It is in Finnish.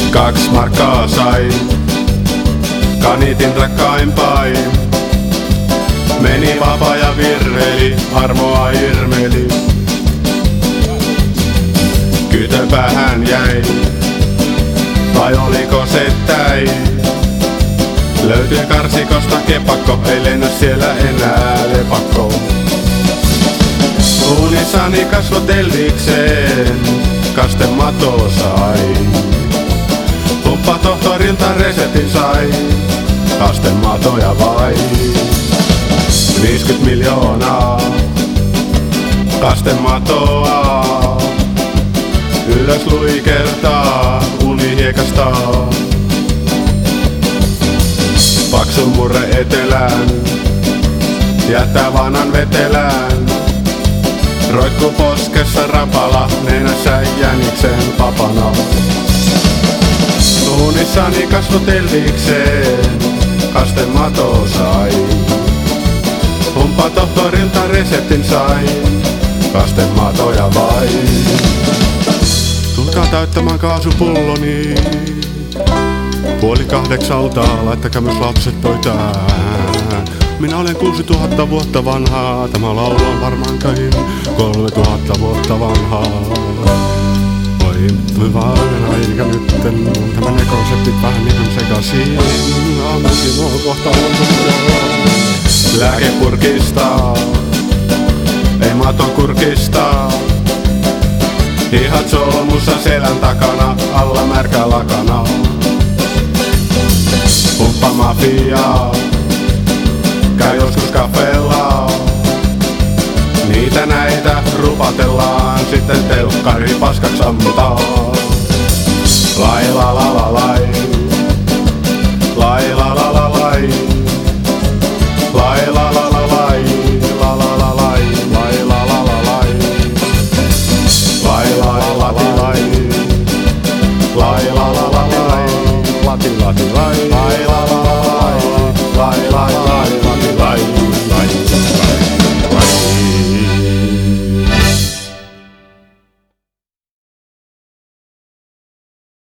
2 markkaa sai, kanitin rakkaimpain. Meni vapaa ja virveli, armoa irmeli. Kytöpäähän jäi, vai oliko se täi? Löytyi karsikosta kepakko, ei lennä siellä enää lepakko. Unissani kasvot elvikseen, kastemato sai. Humppa tohtorilta resetin sai, kastematoja vai. 50 miljoonaa kastematoa, ylös luikertaa unihiekasta. Paksun murre etelään, jättää vanhan vetelään. Roikku poskessa rapala, nenässä jäniksen papana. Unissani kasvot elvikseen, kastemato sai. Humppa tohtorilta reseptin sai, kastematoja vai. Tulkaa täyttämään kaasupulloni. 7:30, laittakaa myös lapset pöytään. Minä olen 6000 vuotta vanhaa, tämä laulu on varmaankin 3000 vuotta vanhaa. Oi hyvänä aika nytten, tämä ne konseptit vähän niin sekaisin. Ammekin on kohta lääkepurkista, ei maton kurkista. Hihat solmussa selän takana, alla märkä lakana. Humppa mafia, käy joskus kafeella. Niitä näitä rupatellaan, sitten telkkari paskaks ammutaan. Laila la